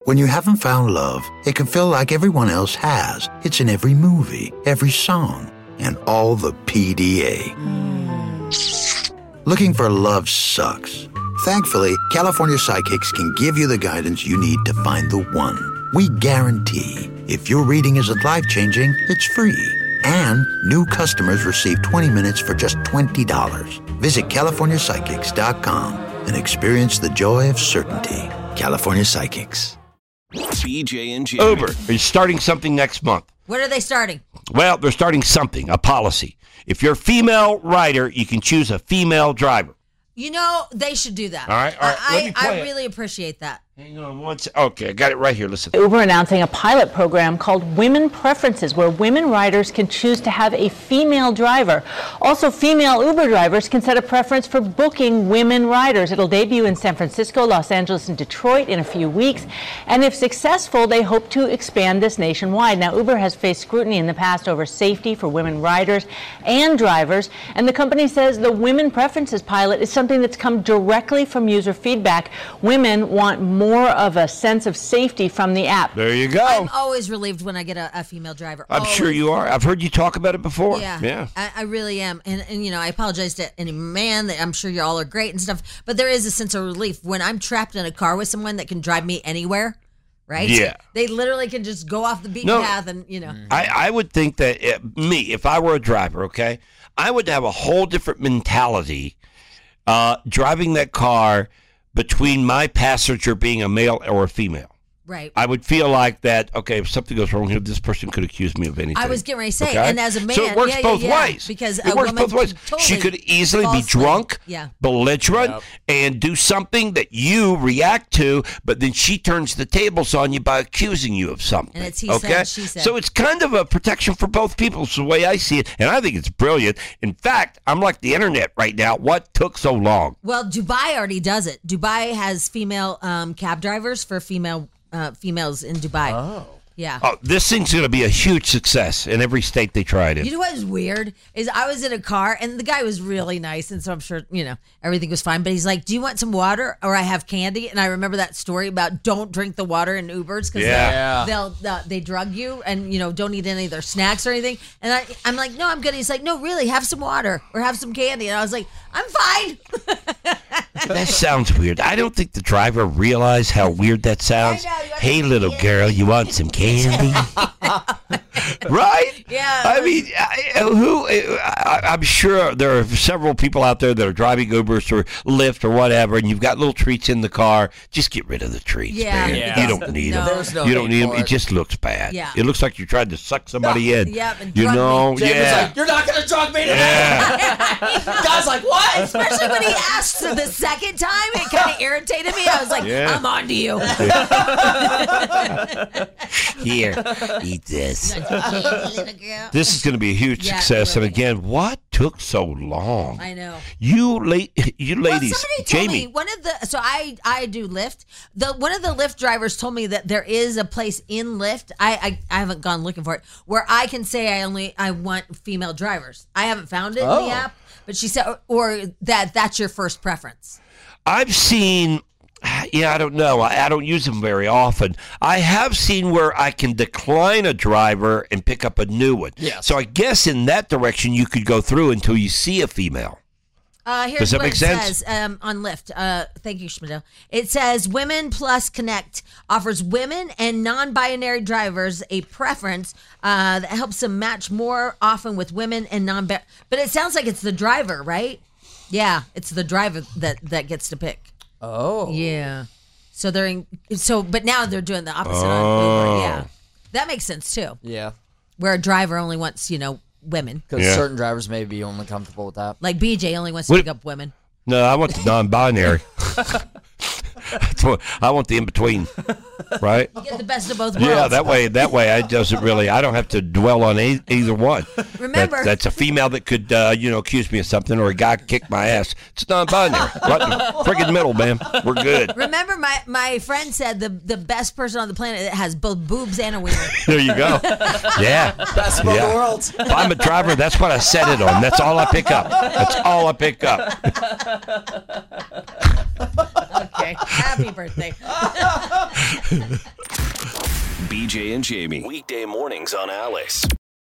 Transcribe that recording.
When you haven't found love, it can feel like everyone else has. It's in every movie, every song, and all the PDA. Looking for love sucks. Thankfully, California Psychics can give you the guidance you need to find the one. We guarantee if your reading isn't life-changing, it's free. And new customers receive 20 minutes for just $20. Visit CaliforniaPsychics.com and experience the joy of certainty. California Psychics. BJ and Jamie. Uber is starting something next month. What are they starting? Well, they're starting something, a policy. If you're a female rider, you can choose a female driver. You know, they should do that. All right. Let me play I it. really appreciate that. Hang on one second. Okay, I got it right here. Listen. Uber announcing a pilot program called Women Preferences, where women riders can choose to have a female driver. Also, female Uber drivers can set a preference for booking women riders. It'll debut in San Francisco, Los Angeles, and Detroit in a few weeks. And if successful, they hope to expand this nationwide. Now, Uber has faced scrutiny in the past over safety for women riders and drivers. And the company says the Women Preferences pilot is something that's come directly from user feedback. Women want more of a sense of safety from the app. There you go. I'm always relieved when I get a female driver. I'm sure you are. I've heard you talk about it before. Yeah. I really am. And, you know, I apologize to any man. That I'm sure you all are great and stuff. But there is a sense of relief when I'm trapped in a car with someone that can drive me anywhere, right? Yeah. They literally can just go off the beaten path and, you know. I would think that if I were a driver, okay, I would have a whole different mentality driving that car between my passenger being a male or a female. Right. I would feel like that, okay, if something goes wrong here, this person could accuse me of anything. I was getting ready to say, okay? and as a man, so it works both ways. Because it works both ways. She could easily be drunk, belligerent, and do something that you react to, but then she turns the tables on you by accusing you of something. And it's he said, she said. So it's kind of a protection for both people, is the way I see it, and I think it's brilliant. In fact, I'm like the internet right now. What took so long? Well, Dubai already does it. Dubai has female cab drivers for females in Dubai. Oh. Yeah. Oh, this thing's going to be a huge success in every state they tried it. You know what is weird is I was in a car and the guy was really nice, and so I'm sure, you know, everything was fine. But he's like, "Do you want some water or I have candy?" And I remember that story about don't drink the water in Ubers because they drug you, and you know, don't eat any of their snacks or anything. And I'm like, "No, I'm good." He's like, "No, really, have some water or have some candy." And I was like, "I'm fine." That sounds weird. I don't think the driver realized how weird that sounds. Hey, little girl, you want some candy? Right? Yeah. I mean, I'm sure there are several people out there that are driving Ubers or Lyft or whatever, and you've got little treats in the car. Just get rid of the treats, man. Yeah. You don't need them. There's no you don't need need for them. It it. just looks bad. Yeah. It looks like you're trying to suck somebody in. Yep, and You drug know? me. James was Yeah. like, "You're not going to drug me today." Guy's like, "What?" Especially when he asked the second time, it kind of irritated me. I was like, "I'm on to you." Here, eat this. Little girl. This is going to be a huge success. really. And again, what took so long? I know. You ladies, Well, somebody told Jamie. me I do Lyft. One of the Lyft drivers told me that there is a place in Lyft. I haven't gone looking for it where I can say I want female drivers. I haven't found it in the app, but she said or that's your first preference. I've seen. Yeah, I don't know. I don't use them very often. I have seen where I can decline a driver and pick up a new one. Yes. So I guess in that direction you could go through until you see a female. Here's Does that what make it sense? says on Lyft. Thank you, Schmidl. It says Women Plus Connect offers women and non-binary drivers a preference that helps them match more often with women and non-binary. But it sounds like it's the driver, right? Yeah, it's the driver that gets to pick. Oh. Yeah. But now they're doing the opposite on Uber. Yeah. That makes sense too. Yeah. Where a driver only wants, women. Because certain drivers may be only comfortable with that. Like BJ only wants to pick up women. No, I want the non-binary. I want the in-between, right? You get the best of both worlds. Yeah, that way I don't have to dwell on either one. Remember. That's a female that could, accuse me of something, or a guy could kick my ass. It's non-binary. Right in the friggin' middle, man. We're good. Remember, my friend said the best person on the planet that has both boobs and a wiener. There you go. Yeah. Best of both worlds. If I'm a driver, that's what I set it on. That's all I pick up. That's all I pick up. Okay. Happy birthday. BJ and Jamie. Weekday mornings on Alice.